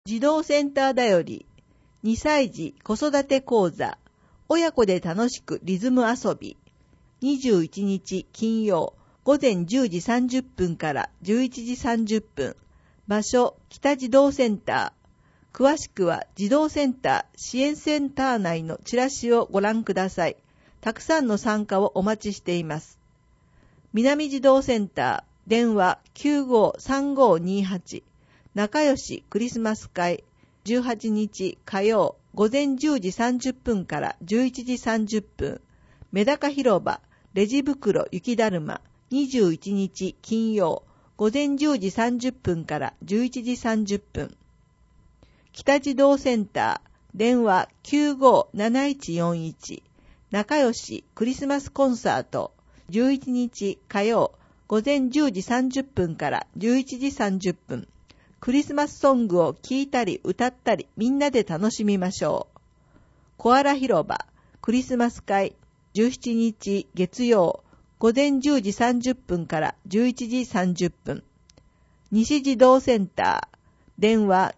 児童センターだより、2歳児子育て講座、親子で楽しくリズム遊び、21日金曜、午前10時30分から11時30分、場所、北児童センター。詳しくは児童センター支援センター内のチラシをご覧ください。たくさんの参加をお待ちしています。南児童センター、電話 953528。仲良しクリスマス会、18日火曜、午前10時30分から11時30分。メダカ広場、レジ袋雪だるま、21日金曜、午前10時30分から11時30分。北児童センター、電話 957141。仲良しクリスマスコンサート、11日火曜、午前10時30分から11時30分。クリスマスソングを聴いたり歌ったりみんなで楽しみましょう。コアラ広場クリスマス会17日月曜午前10時30分から11時30分。西児童センター電話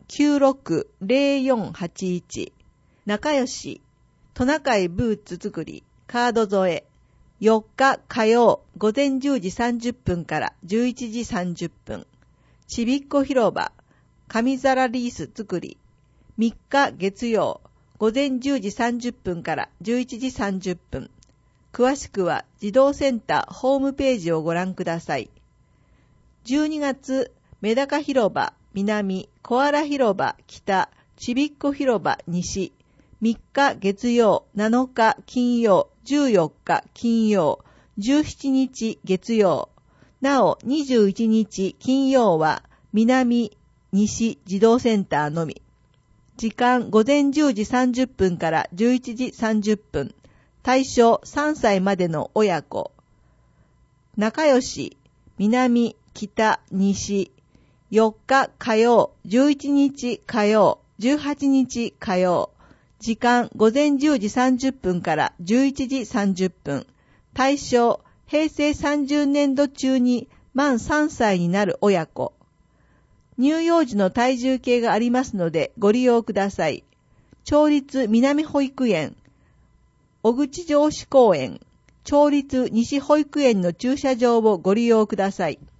960481。仲良しトナカイブーツ作りカード添え4日火曜午前10時30分から11時30分。ちびっこ広場紙皿リース作り3日月曜午前10時30分から11時30分。詳しくは児童センターホームページをご覧ください。12月メダカ広場南、コアラ広場北、ちびっこ広場西、3日月曜、7日金曜、14日金曜、17日月曜。なお21日金曜は南、西児童センターのみ。時間午前10時30分から11時30分。対象3歳までの親子。仲良し、南、北、西。4日火曜、11日火曜、18日火曜。時間午前10時30分から11時30分。対象平成30年度中に満3歳になる親子。乳幼児の体重計がありますのでご利用ください。町立南保育園、小口城址公園、町立西保育園の駐車場をご利用ください。